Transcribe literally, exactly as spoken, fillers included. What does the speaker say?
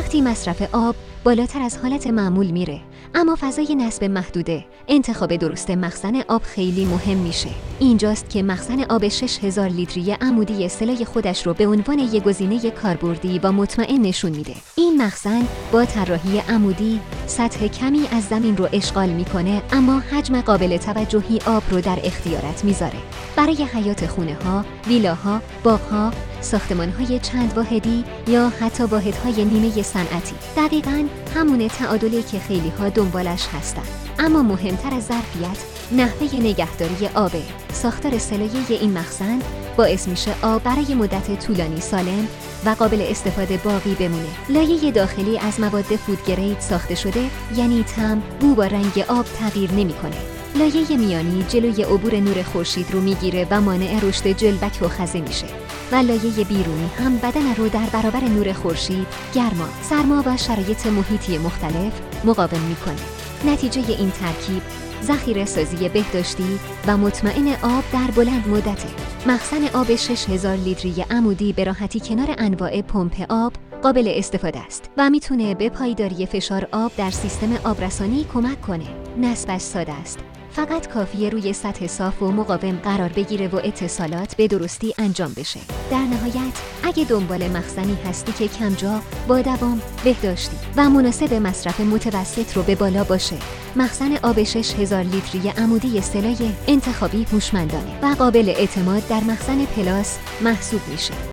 وقتی مصرف آب بالاتر از حالت معمول میره اما فضای نصب محدوده، انتخاب درست مخزن آب خیلی مهم میشه. اینجاست که مخزن آب شش هزار لیتری عمودی سلای خودش رو به عنوان یک گزینه کاربردی و مطمئن نشون میده. این مخزن با طراحی عمودی سطح کمی از زمین رو اشغال میکنه اما حجم قابل توجهی آب رو در اختیارت میذاره. برای حیات خونه ها، ویلاها، باغ‌ها، ساختمان‌های چند واحدی یا حتی واحدهای نیمه صنعتی. دقیقاً همون تعادلی که خیلی‌ها دنبالش هستن. اما مهمتر از ظرفیت، نحوه نگهداری آبه. ساختار سلایه این مخزن باعث میشه آب برای مدت طولانی سالم و قابل استفاده باقی بمونه. لایه داخلی از مواد فودگرید ساخته شده، یعنی طعم، بو و رنگ آب تغییر نمی‌کنه. لایه میانی جلوی عبور نور خورشید رو میگیره و مانع رشد جلبک و خزه میشه. و لایه بیرونی هم بدن رو در برابر نور خورشید، گرما، سرما و شرایط محیطی مختلف مقاوم میکنه. نتیجه این ترکیب ذخیره سازی بهداشتی و مطمئن آب در بلند مدته. مخزن آب شش هزار لیتری عمودی به راحتی کنار انواع پمپ آب قابل استفاده است و میتونه به پایداری فشار آب در سیستم آبرسانی کمک کنه. نصبش ساده است. فقط کافیه روی سطح صاف و مقاوم قرار بگیره و اتصالات به درستی انجام بشه. در نهایت، اگه دنبال مخزنی هستی که کمجا، با دوام، بهداشتی و مناسب مصرف متوسط رو به بالا باشه، مخزن آب شش هزار لیتری عمودی سلای انتخابی هوشمندانه و قابل اعتماد در مخزن پلاس محسوب میشه.